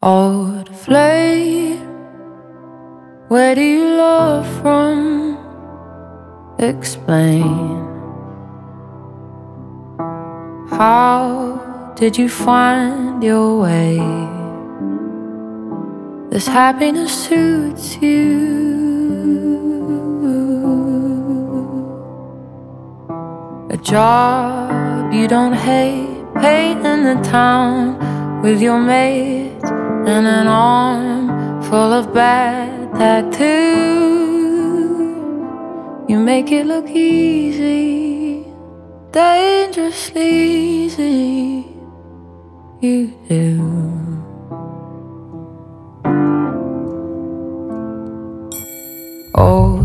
Old flame, where do you love from? Explain. How did you find your way? This happiness suits you. A job you don't hate, paid in the town with your mate, and an arm full of bad tattoos. You make it look easy, dangerously easy. You do. Oh,